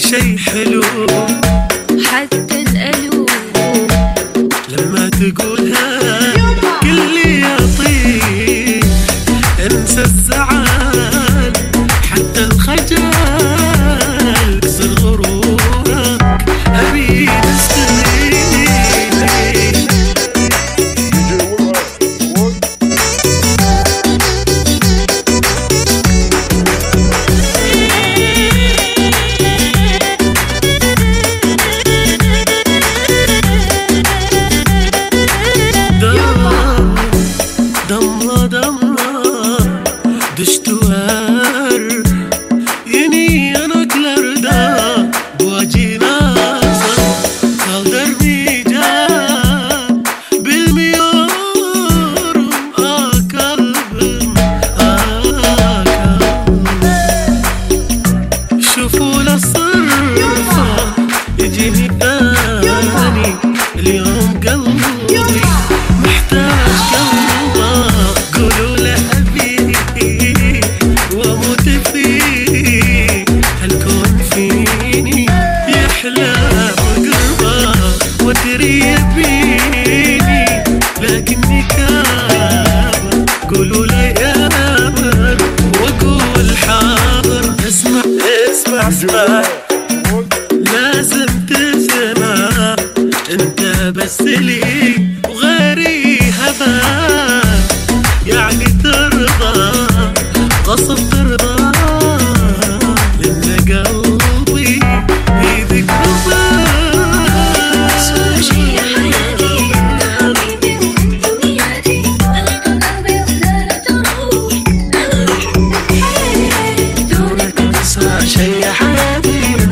شي حلو حتى اسألوه لما تقولها كل يطيب. انسى الزعل حتى الخجل، كسر غرورك ابي تستريح. دمرة دمرة دشت وهر يني أنا كلردا بواجي ناصر قدرني جاب بالميور آكل شوفوا للصرفة يجيني ثاني اليوم قلبي محتاج قلبه. قولوا له أبي وأموت فيه، هالكون فيني يحلى بقربه وتري يبيني لكني كابر. قولوا له يا أمر وأقول حاضر. اسمع اسمع اسمع لازم تسمع، انت بس لي وغيري هبا، يعني ترضى غصب ترضى، لان قلبي بيدك رضا. أسوأ شي حياتي إن حبيبي من دنياتي، أنا قلبي وزارة روحي، أنا بحبك حياتي، دونك أسوأ شي حياتي